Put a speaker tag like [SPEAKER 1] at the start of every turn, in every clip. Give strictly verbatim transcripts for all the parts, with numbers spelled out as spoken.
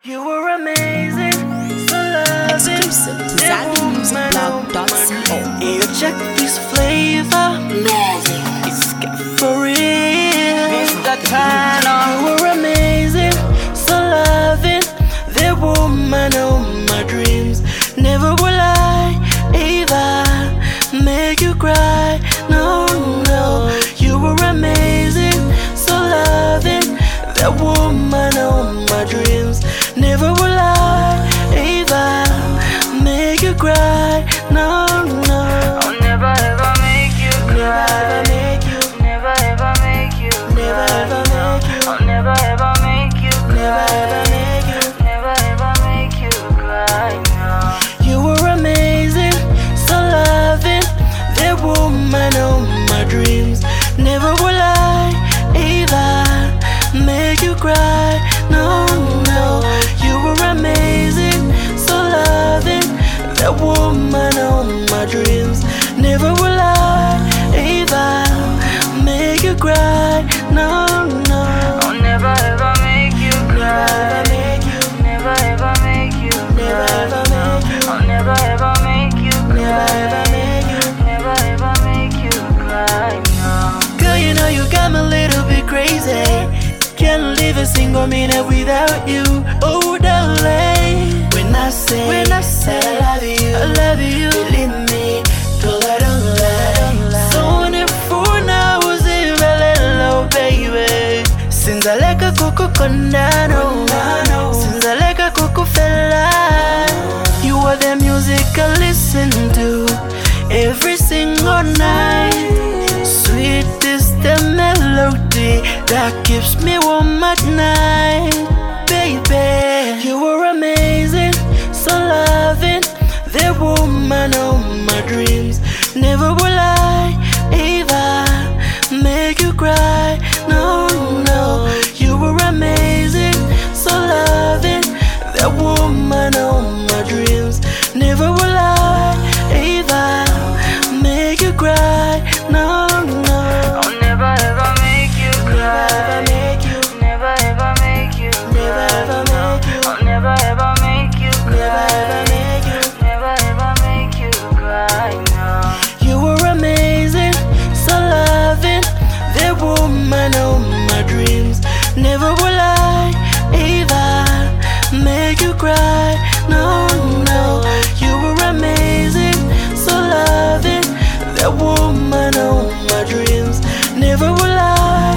[SPEAKER 1] You were amazing, so loving.
[SPEAKER 2] Exclusive to Zaggy Music Blog dot co.
[SPEAKER 1] You check this flavor, it's got for real.
[SPEAKER 3] Mister Turner.
[SPEAKER 1] You were amazing, so loving. The woman of my dreams. Never will I ever make you cry. No, no. You were amazing, so loving. The woman of my dreams. Never will I ever make you cry. No, no.
[SPEAKER 3] I'll never ever make you cry.
[SPEAKER 1] Never ever make you.
[SPEAKER 3] Never ever make you
[SPEAKER 1] Never ever make you.
[SPEAKER 3] cry. I'll never ever make you
[SPEAKER 1] Never
[SPEAKER 3] cry.
[SPEAKER 1] ever make you.
[SPEAKER 3] Never ever make you cry. No.
[SPEAKER 1] You were amazing, so loving. The woman of my dreams. Never will I ever make you cry. No, no. You were amazing, so loving. The woman of my dreams. Never will I ever make you cry. No, no.
[SPEAKER 3] I'll never ever make you cry.
[SPEAKER 1] Never make you.
[SPEAKER 3] Never ever make you
[SPEAKER 1] Never
[SPEAKER 3] cry.
[SPEAKER 1] ever make you.
[SPEAKER 3] I'll never ever make you
[SPEAKER 1] Never
[SPEAKER 3] cry.
[SPEAKER 1] ever make you.
[SPEAKER 3] Never ever make you cry. No.
[SPEAKER 1] Girl, you know you got me a little bit crazy. Can't live a single minute without you. Oh, darling. When I say, when I say I love you, I love you. Believe me, girl, I don't lie. So on the phone, I was even hello, baby. Since I like a coco condano, since I like a coco fella, you are the music I listen to every single night. Sweet is the melody that keeps me warm at night. Baby, you were amazing, so loving. The woman of my dreams. Never will I ever make you cry. No, no. You were amazing, so loving. The woman of my dreams. Never will I ever make you cry. No, no.
[SPEAKER 3] I'll never ever make you cry.
[SPEAKER 1] Never make you.
[SPEAKER 3] Never ever make you
[SPEAKER 1] Never
[SPEAKER 3] cry.
[SPEAKER 1] ever make you.
[SPEAKER 3] I'll never ever make you
[SPEAKER 1] Never
[SPEAKER 3] cry.
[SPEAKER 1] ever make you.
[SPEAKER 3] Never ever make you cry. No.
[SPEAKER 1] You were amazing, so loving. The woman of my dreams. Never will I ever make you cry. No, no. You were amazing, so loving. The woman of my dreams. Never will I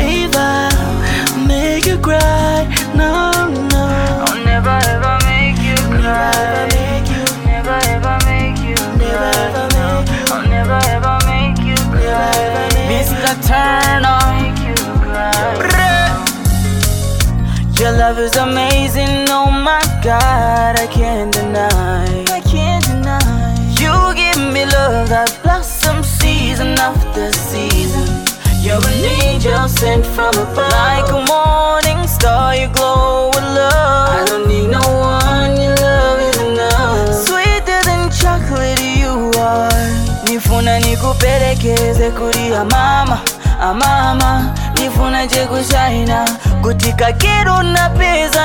[SPEAKER 1] ever make you cry. No, no.
[SPEAKER 3] I'll never ever make you
[SPEAKER 1] Never
[SPEAKER 3] cry.
[SPEAKER 1] make you.
[SPEAKER 3] Never ever make you
[SPEAKER 1] Never ever
[SPEAKER 3] cry.
[SPEAKER 1] make you.
[SPEAKER 3] I'll never ever make you
[SPEAKER 1] Never
[SPEAKER 3] cry.
[SPEAKER 1] ever make you.
[SPEAKER 3] Mister Turner. Make you cry. Your love is amazing, oh my God, I can't deny. I can't deny. You give me love that blossoms season after season. You're an angel sent from above. Like a morning star, you glow with love. I don't need no one, your love is enough. Sweeter than chocolate you are. Nifuna nikupelekeze kuri ya mama, amama. Nifuna je kushaina kutika kiru na pesa